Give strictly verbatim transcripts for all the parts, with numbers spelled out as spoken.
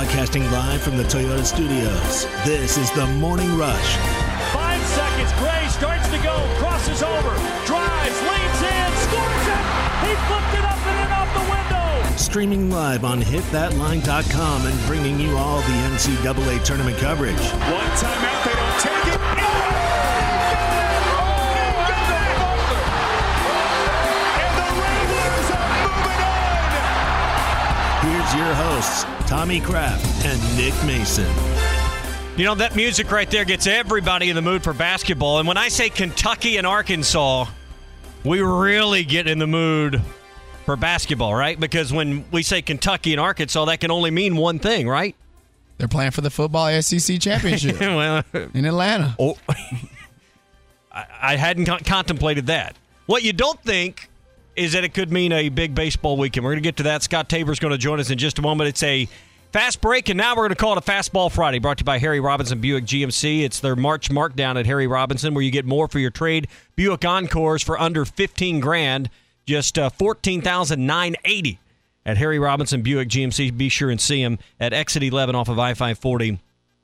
Broadcasting live from the Toyota Studios, this is the Morning Rush. Five seconds. Gray starts to go, crosses over, drives, leans in, scores it. He flipped it up and in off the window. Streaming live on hit that line dot com and bringing you all the N C double A tournament coverage. One timeout, they don't take it. Here's your hosts, Tommy Kraft and Nick Mason. You know, that music right there gets everybody in the mood for basketball. And when I say Kentucky and Arkansas, we really get in the mood for basketball, right? Because when we say Kentucky and Arkansas, that can only mean one thing, right? They're playing for the football S E C championship well, in Atlanta. Oh, I, I hadn't con- contemplated that. What you don't think is that it could mean a big baseball weekend. We're going to get to that. Scott Tabor's going to join us in just a moment. It's a fast break, and now we're going to call it a Fastball Friday, brought to you by Harry Robinson Buick G M C. It's their March markdown at Harry Robinson, where you get more for your trade. Buick Encores for under fifteen grand, just uh, fourteen thousand nine hundred eighty dollars at Harry Robinson Buick G M C. Be sure and see him at exit eleven off of I five forty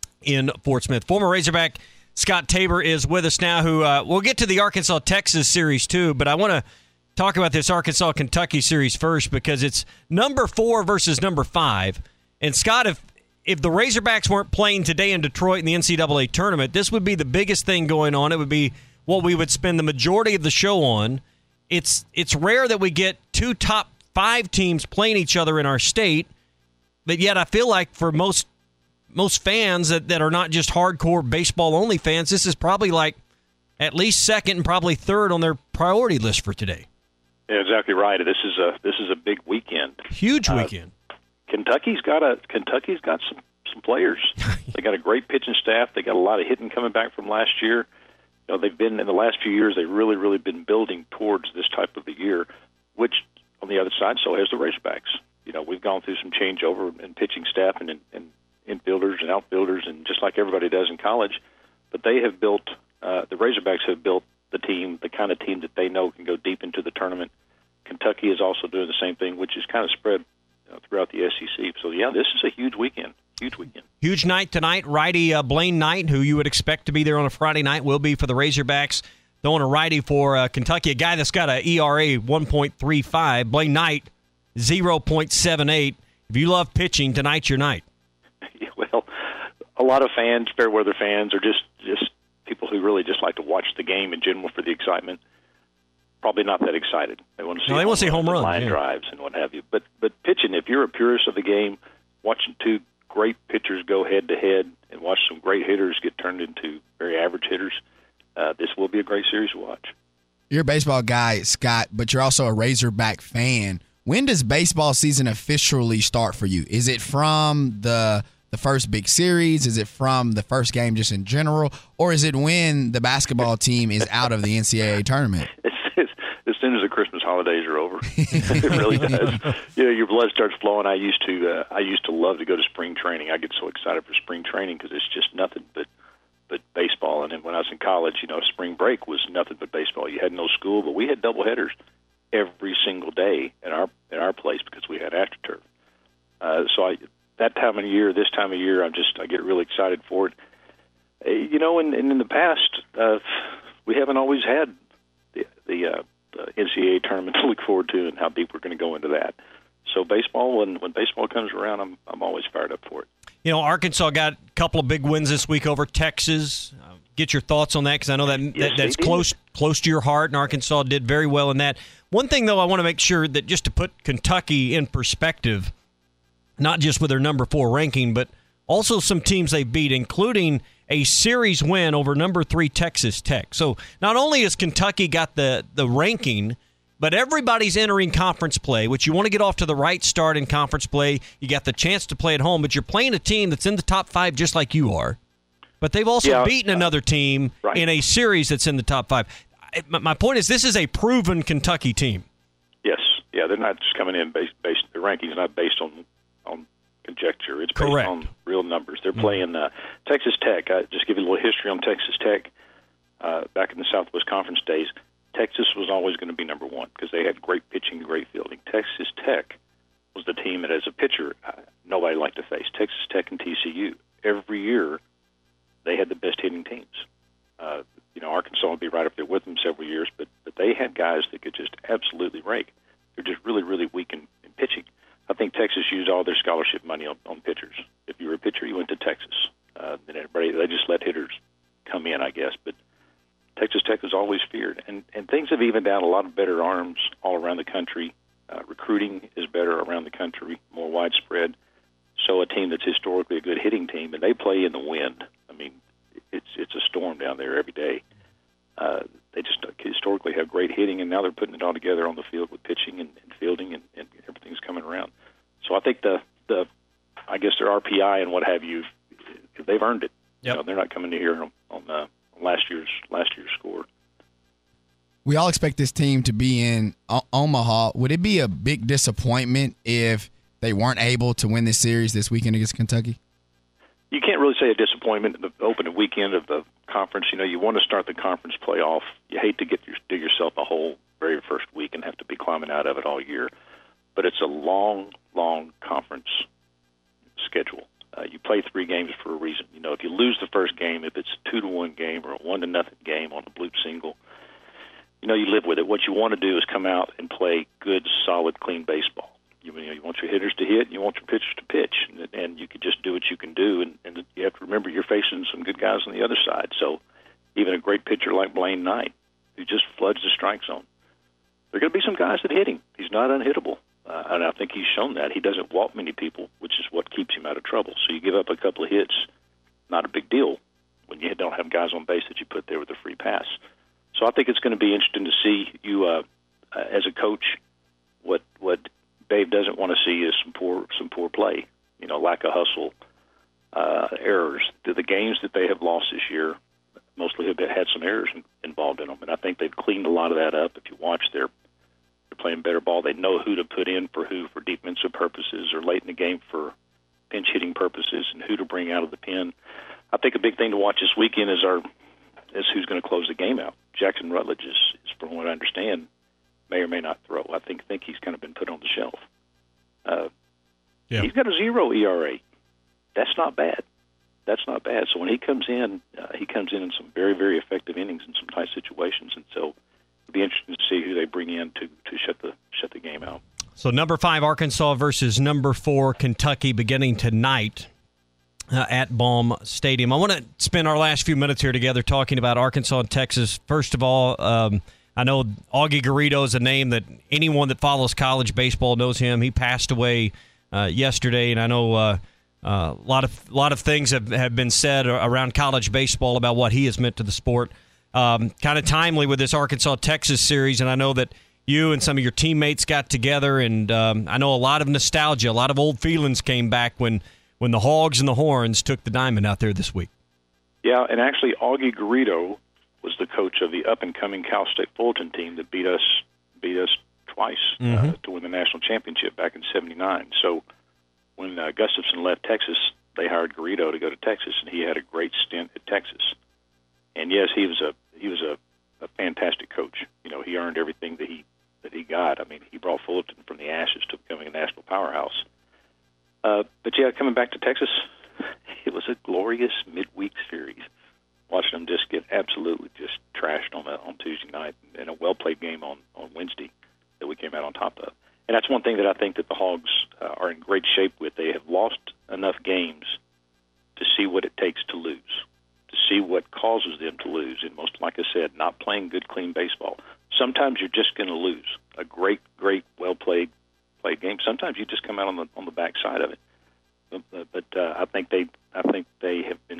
in Fort Smith. Former Razorback Scott Tabor is with us now, who uh, we'll get to the Arkansas-Texas series too, but I want to talk about this Arkansas-Kentucky series first because it's number four versus number five. And, Scott, if if the Razorbacks weren't playing today in Detroit in the N C double A tournament, this would be the biggest thing going on. It would be what we would spend the majority of the show on. It's it's rare that we get two top five teams playing each other in our state, but yet I feel like for most most fans that, that are not just hardcore baseball-only fans, this is probably like at least second and probably third on their priority list for today. Yeah, exactly right. This is a this is a big weekend. Huge weekend. Uh, Kentucky's got a Kentucky's got some, some players. They got a great pitching staff. They got a lot of hitting coming back from last year. You know, they've been in the last few years. They've really, really been building towards this type of a year. Which, on the other side, so has the Razorbacks. You know, we've gone through some changeover in pitching staff and in, in infielders and outfielders, and just like everybody does in college. But they have built. Uh, the Razorbacks have built the team, the kind of team that they know can go deep into the tournament. Kentucky is also doing the same thing, which is kind of spread you know, throughout the S E C. So, yeah, this is a huge weekend, huge weekend. Huge night tonight. Righty uh, Blaine Knight, who you would expect to be there on a Friday night, will be for the Razorbacks. Throwing a righty for uh, Kentucky, a guy that's got an E R A one point three five. Blaine Knight, zero point seven eight. If you love pitching, tonight's your night. Well, a lot of fans, fair weather fans, are just, just people who really just like to watch the game in general for the excitement. Probably not that excited. They want to see, no, they want to see home runs, line yeah. drives, and what have you. But but pitching, if you're a purist of the game, watching two great pitchers go head to head and watch some great hitters get turned into very average hitters, uh, this will be a great series to watch. You're a baseball guy, Scott, but you're also a Razorback fan. When does baseball season officially start for you? Is it from the the first big series? Is it from the first game just in general? Or is it when the basketball team is out of the N C double A tournament? As soon as the Christmas holidays are over, it really does. You know, your blood starts flowing. I used to, uh, I used to love to go to spring training. I get so excited for spring training because it's just nothing but, but baseball. And then when I was in college, you know, spring break was nothing but baseball. You had no school, but we had doubleheaders every single day at our at our place because we had AstroTurf. Uh, so I, that time of year, this time of year, I'm just, I get really excited for it. Uh, you know, and, and in the past, uh, we haven't always had the the. Uh, Uh, N C double A tournament to look forward to, and how deep we're going to go into that. So baseball, when when baseball comes around, I'm I'm always fired up for it. You know, Arkansas got a couple of big wins this week over Texas. Uh, get your thoughts on that because I know that, yes, that that's close close to your heart, and Arkansas did very well in that. One thing, though, I want to make sure that just to put Kentucky in perspective, not just with their number four ranking, but also some teams they beat, including a series win over number three Texas Tech. So not only has Kentucky got the, the ranking, but everybody's entering conference play, which you want to get off to the right start in conference play. You got the chance to play at home, but you're playing a team that's in the top five just like you are. But they've also yeah, beaten uh, another team right. in a series that's in the top five. My point is this is a proven Kentucky team. Yes. Yeah, they're not just coming in based, based the ranking's not based on on conjecture. It's based Correct. on real numbers. They're playing uh, Texas Tech. I just give you a little history on Texas Tech. Uh, back in the Southwest Conference days, Texas was always going to be number one because they had great pitching and great fielding. Texas Tech was the team that, as a pitcher, uh, nobody liked to face. Texas Tech and T C U. Every year, they had the best hitting teams. Uh, you know, Arkansas would be right up there with them several years, but, but they had guys that could just absolutely rake. They're just really, really weak in, in pitching. I think Texas used all their scholarship money on, on pitchers. If you were a pitcher, you went to Texas. Uh, and everybody, they just let hitters come in, I guess. But Texas Tech was always feared. And, and things have evened out, a lot of better arms all around the country. Uh, recruiting is better around the country, more widespread. So a team that's historically a good hitting team, and they play in the wind. I mean, it's it's a storm down there every day. Uh, they just historically have great hitting, and now they're putting it all together on the field with pitching and, and fielding, and, and everything's coming around. So I think the, the I guess their R P I and what have you, they've earned it. Yep. You know, they're not coming to here on, on uh, last year's last year's score. We all expect this team to be in o- Omaha. Would it be a big disappointment if they weren't able to win this series this weekend against Kentucky? You can't really say a disappointment in the opening weekend of the conference. You know, you want to start the conference playoff. You hate to get your, dig yourself a hole very first week and have to be climbing out of it all year. But it's a long, long conference schedule. Uh, you play three games for a reason. You know, if you lose the first game, if it's a two to one game or a one to nothing game on a blue single, you know, you live with it. What you want to do is come out and play good, solid, clean baseball. You, you know, you want your hitters to hit, and you want your pitchers to pitch, and, and you can just do what you can do. And, and you have to remember you're facing some good guys on the other side. So even a great pitcher like Blaine Knight, who just floods the strike zone, there are going to be some guys that hit him. He's not unhittable, uh, and I think he's shown that. He doesn't walk many people, which is what keeps him out of trouble. So you give up a couple of hits, not a big deal when you don't have guys on base that you put there with a free pass. So I think it's going to be interesting to see you uh, uh, as a coach. What what Dave doesn't want to see is some poor some poor play. You know, lack of hustle, uh, errors. The, the games that they have lost this year mostly have been, had some errors in, involved in them, and I think they've cleaned a lot of that up. If you watch, they're they're playing better ball. They know who to put in for who for defensive purposes or late in the game for pinch hitting purposes, and who to bring out of the pen. I think a big thing to watch this weekend is our is who's going to close the game out. Jackson Rutledge is, is, from what I understand, may or may not throw. I think think he's kind of been put on the shelf. Uh, yeah. He's got a zero E R A. That's not bad. That's not bad. So when he comes in, uh, he comes in in some very, very effective innings in some tight situations, and so it'll be interesting to see who they bring in to, to shut the shut the game out. So number five Arkansas versus number four Kentucky beginning tonight uh, at Baum Stadium. I want to spend our last few minutes here together talking about Arkansas and Texas. First of all, um, I know Augie Garrido is a name that anyone that follows college baseball knows him. He passed away uh, yesterday, and I know uh, uh, a lot of a lot of things have, have been said around college baseball about what he has meant to the sport. Um, kind of timely with this Arkansas-Texas series, and I know that you and some of your teammates got together, and um, I know a lot of nostalgia, a lot of old feelings came back when, when the Hogs and the Horns took the diamond out there this week. Yeah, and actually Augie Garrido was the coach of the up-and-coming Cal State Fullerton team that beat us beat us twice mm-hmm. uh, to win the national championship back in seventy-nine. So when uh, Gustafson left Texas, they hired Garrido to go to Texas, and he had a great stint at Texas. And yes, he was a he was a, a fantastic coach. You know, he earned everything that he that he got. I mean, he brought Fullerton from the ashes to becoming a national powerhouse. Uh, but yeah, coming back to Texas, it was a glorious midweek series. Watching them just get absolutely just trashed on the, on Tuesday night, and a well-played game on, on Wednesday that we came out on top of. And that's one thing that I think that the Hogs uh, are in great shape with. They have lost enough games to see what it takes to lose, to see what causes them to lose. And most, like I said, not playing good, clean baseball. Sometimes you're just going to lose a great, great, well-played played game. Sometimes you just come out on the on the back side of it. But, but uh, I think they, I think they have been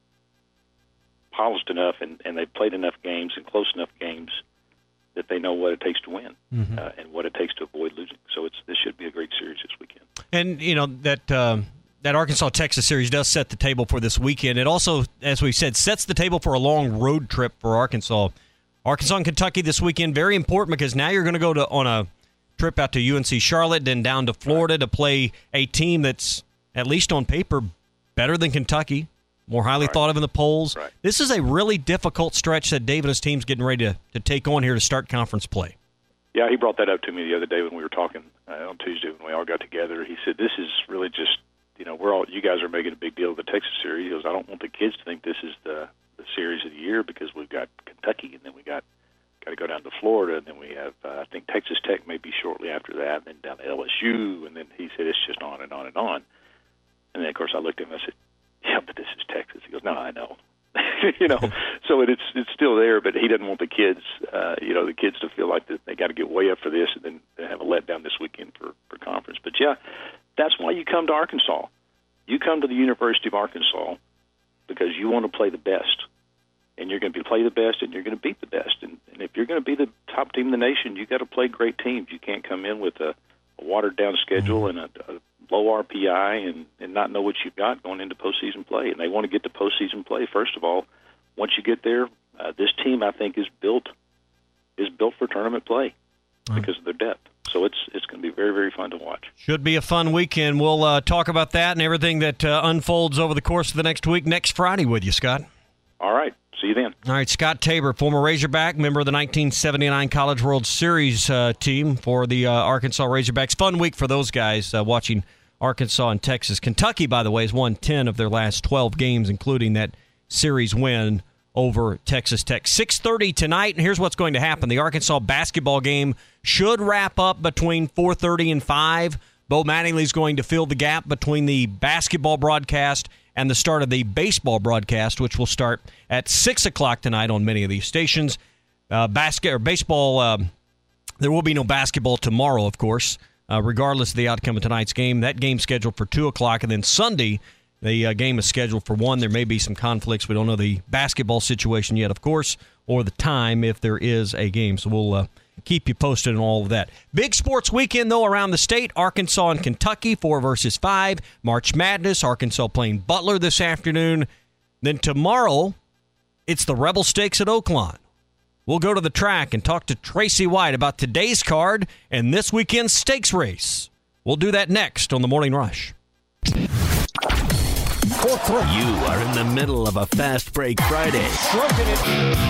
polished enough, and, and they've played enough games and close enough games that they know what it takes to win mm-hmm. uh, and what it takes to avoid losing. So it's this should be a great series this weekend. And you know that um, that Arkansas-Texas series does set the table for this weekend. It also, as we said, sets the table for a long road trip for Arkansas. Arkansas and Kentucky this weekend, very important because now you're going to go to on a trip out to U N C Charlotte, then down to Florida to play a team that's, at least on paper, better than Kentucky, more highly right. thought of in the polls. Right. This is a really difficult stretch that Dave and his team's getting ready to, to take on here to start conference play. Yeah, he brought that up to me the other day when we were talking uh, on Tuesday when we all got together. He said, this is really just you know, we're all you guys are making a big deal of the Texas series. He goes, I don't want the kids to think this is the the series of the year because we've got Kentucky and then we got got to go down to Florida and then we have uh, I think Texas Tech maybe shortly after that, and then down to L S U, and then he said it's just on and on and on. And then of course I looked at him and I said, yeah, but this is Texas. He goes, no, I know. you know, so it, it's it's still there, but he doesn't want the kids, uh, you know, the kids to feel like that they got to get way up for this and then they have a letdown this weekend for, for conference. But yeah, that's why you come to Arkansas. You come to the University of Arkansas because you want to play the best, and you're going to be play the best, and you're going to beat the best. And, and if you're going to be the top team in the nation, you got to play great teams. You can't come in with a, a watered down schedule and a, a low R P I and, and not know what you've got going into postseason play. And they want to get to postseason play first of all. Once you get there, uh, this team I think is built is built for tournament play because of their depth. So it's it's going to be very, very fun to watch. Should be a fun weekend. We'll uh, talk about that and everything that uh, unfolds over the course of the next week, next Friday with you, Scott. All right. See you then. All right, Scott Tabor, former Razorback, member of the nineteen seventy-nine College World Series uh, team for the uh, Arkansas Razorbacks. Fun week for those guys uh, watching Arkansas and Texas. Kentucky, by the way, has won ten of their last twelve games, including that series win over Texas Tech. six thirty tonight, and here's what's going to happen. The Arkansas basketball game should wrap up between four thirty and five. Bo Mattingly's going to fill the gap between the basketball broadcast and the start of the baseball broadcast, which will start at six o'clock tonight on many of these stations. Uh, basket or baseball, um, there will be no basketball tomorrow, of course, uh, regardless of the outcome of tonight's game. That game's scheduled for two o'clock, and then Sunday, the uh, game is scheduled for one. There may be some conflicts. We don't know the basketball situation yet, of course, or the time if there is a game. So we'll uh, keep you posted on all of that. Big sports weekend, though, around the state. Arkansas and Kentucky, four versus five. March Madness, Arkansas playing Butler this afternoon. Then tomorrow, it's the Rebel Stakes at Oaklawn. We'll go to the track and talk to Tracy White about today's card and this weekend's stakes race. We'll do that next on The Morning Rush. You are in the middle of a Fast Break Friday. Stroking it.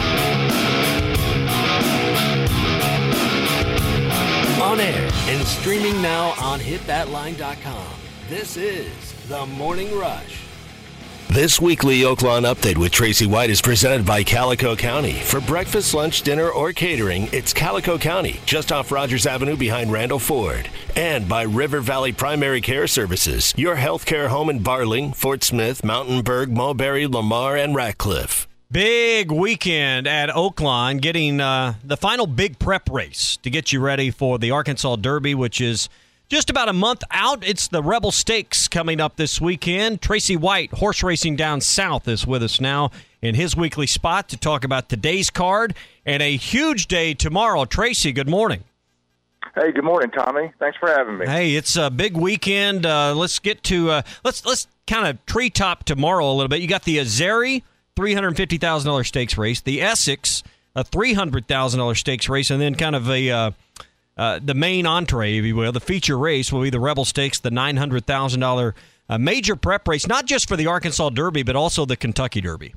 On air and streaming now on hit that line dot com. This is The Morning Rush. This weekly Oaklawn Update with Tracy White is presented by Calico County. For breakfast, lunch, dinner, or catering, it's Calico County, just off Rogers Avenue behind Randall Ford. And by River Valley Primary Care Services, your healthcare home in Barling, Fort Smith, Mountainburg, Mulberry, Lamar, and Ratcliffe. Big weekend at Oaklawn, getting uh, the final big prep race to get you ready for the Arkansas Derby, which is just about a month out. It's the Rebel Stakes coming up this weekend. Tracy White, horse racing down south, is with us now in his weekly spot to talk about today's card and a huge day tomorrow. Tracy, good morning. Hey, good morning, Tommy. Thanks for having me. Hey, it's a big weekend. Uh, let's get to uh, let's let's kind of treetop tomorrow a little bit. You got the Azeri three hundred fifty thousand dollars stakes race, the Essex a three hundred thousand dollars stakes race, and then kind of a uh, Uh, the main entree, if you will, the feature race will be the Rebel Stakes, the nine hundred thousand dollars uh, major prep race, not just for the Arkansas Derby, but also the Kentucky Derby.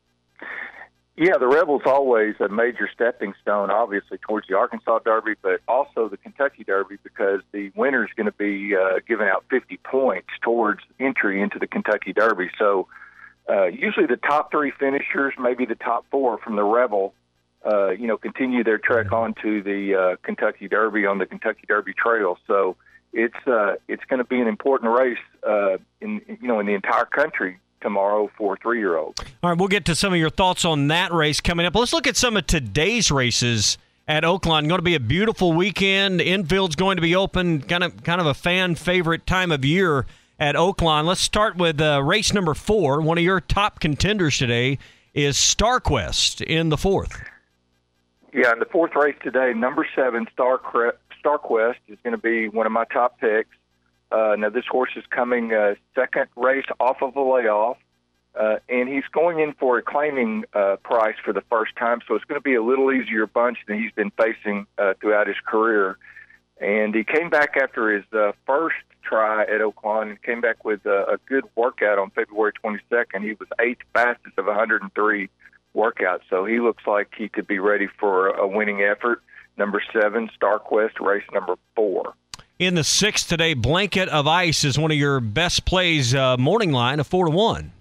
Yeah, the Rebel's always a major stepping stone, obviously, towards the Arkansas Derby, but also the Kentucky Derby because the winner's going to be uh, giving out fifty points towards entry into the Kentucky Derby. So uh, usually the top three finishers, maybe the top four from the Rebel, Uh, you know, continue their trek onto the uh, Kentucky Derby on the Kentucky Derby Trail. So it's uh, it's going to be an important race uh, in you know in the entire country tomorrow for three-year-olds. All right, we'll get to some of your thoughts on that race coming up. Let's look at some of today's races at Oaklawn. Going to be a beautiful weekend. Infield's going to be open, kind of kind of a fan favorite time of year at Oaklawn. Let's start with uh, race number four. One of your top contenders today is StarQuest in the fourth. Yeah, in the fourth race today, number seven, Star StarQuest, is going to be one of my top picks. Uh, now, this horse is coming uh, second race off of a layoff, uh, and he's going in for a claiming uh, price for the first time, so it's going to be a little easier bunch than he's been facing uh, throughout his career. And he came back after his uh, first try at Oaklawn and came back with a, a good workout on February twenty-second. He was eighth fastest of one hundred three workout, so he looks like he could be ready for a winning effort. Number seven, StarQuest, race number four. in the sixth today. Blanket of Ice is one of your best plays, uh, morning line, a four to one.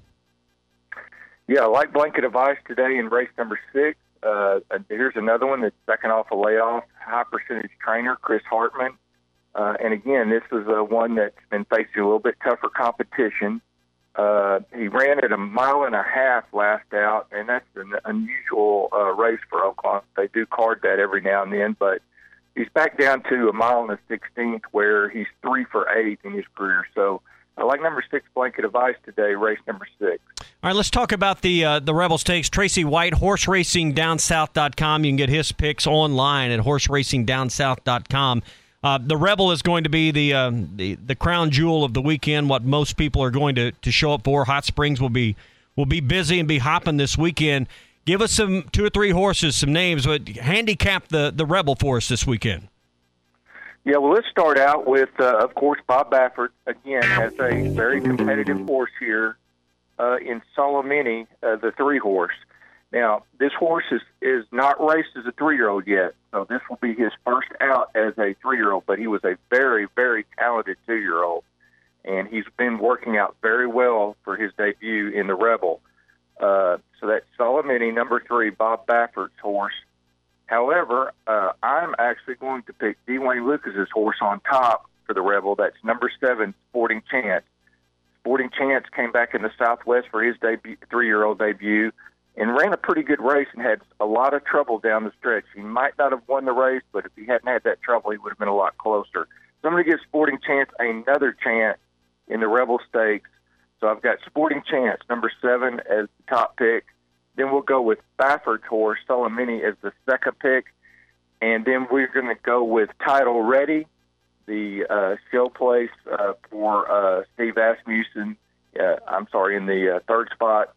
Yeah, I like Blanket of Ice today in race number six. Uh, here's another one that's second off a layoff. High percentage trainer, Chris Hartman. Uh, and again, this is uh, one that's been facing a little bit tougher competition. Uh, he ran at a mile and a half last out, and that's an unusual uh, race for Oklahoma. They do card that every now and then, but he's back down to a mile and a sixteenth, where he's three for eight in his career. So I like number six, Blanket of Ice today, race number six. All right, let's talk about the uh, the Rebel Stakes. Tracy White, horse racing down south dot com. You can get his picks online at horse racing down south dot com. Uh, the Rebel is going to be the, uh, the the crown jewel of the weekend, what most people are going to, to show up for. Hot Springs will be will be busy and be hopping this weekend. Give us some two or three horses, some names, but handicap the, the Rebel for us this weekend. Yeah, well, let's start out with, uh, of course, Bob Baffert, again, has a very competitive horse here uh, in Solomini, uh, the three-horse. Now, this horse is, is not raced as a three-year-old yet, so this will be his first out as a three-year-old, but he was a very, very talented two-year-old, and he's been working out very well for his debut in the Rebel. Uh, so that's Solomini, number three, Bob Baffert's horse. However, uh, I'm actually going to pick Dwayne Lucas's horse on top for the Rebel. That's number seven, Sporting Chance. Sporting Chance came back in the Southwest for his debut, three-year-old debut, and ran a pretty good race and had a lot of trouble down the stretch. He might not have won the race, but if he hadn't had that trouble, he would have been a lot closer. So I'm going to give Sporting Chance another chance in the Rebel Stakes. So I've got Sporting Chance, number seven, as the top pick. Then we'll go with Baffert's horse, Solomini, as the second pick. And then we're going to go with Title Ready, the uh, show place uh, for uh, Steve Asmussen. Uh, I'm sorry, in the uh, third spot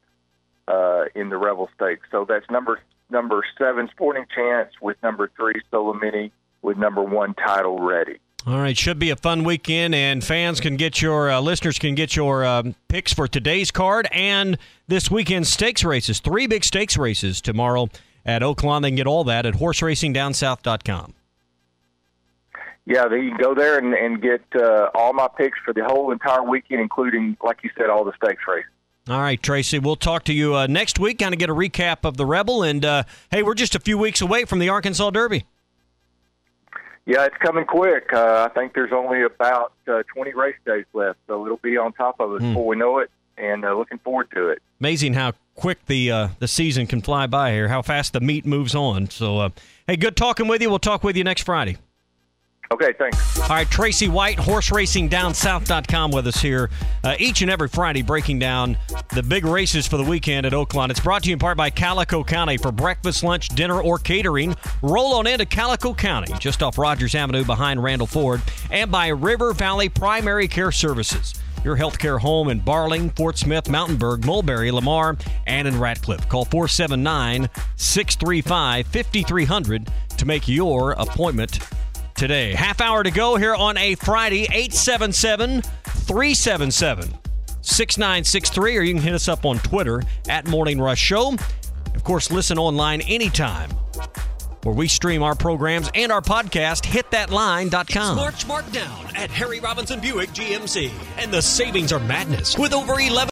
uh, in the Rebel Stakes. So that's number number seven, Sporting Chance, with number three, Solomini, with number one, Title Ready. All right, should be a fun weekend, and fans can get your, uh, listeners can get your um, picks for today's card and this weekend's stakes races. Three big stakes races tomorrow at Oaklawn. They can get all that at horse racing down south dot com. Yeah, you can go there and, and get uh, all my picks for the whole entire weekend, including, like you said, all the stakes races. All right, Tracy, we'll talk to you uh, next week, kind of get a recap of the Rebel, and, uh, hey, we're just a few weeks away from the Arkansas Derby. Yeah, it's coming quick. Uh, I think there's only about uh, twenty race days left, so it'll be on top of us mm. before we know it, and uh, looking forward to it. Amazing how quick the uh, the season can fly by here, how fast the meat moves on. So, uh, hey, good talking with you. We'll talk with you next Friday. Okay, thanks. All right, Tracy White, horse racing down south dot com with us here uh, each and every Friday, breaking down the big races for the weekend at Oaklawn. It's brought to you in part by Calico County. For breakfast, lunch, dinner, or catering, roll on into Calico County, just off Rogers Avenue behind Randall Ford, and by River Valley Primary Care Services, your healthcare home in Barling, Fort Smith, Mountainburg, Mulberry, Lamar, and in Ratcliffe. Call four seven nine, six three five, five three zero zero to make your appointment today. Half hour to go here on a Friday. Eight seven seven, three seven seven, six nine six three, or you can hit us up on Twitter at Morning Rush Show. Of course, listen online anytime where we stream our programs and our podcast, hit that line dot com. It's March Markdown at Harry Robinson Buick G M C, and the savings are madness with over eleven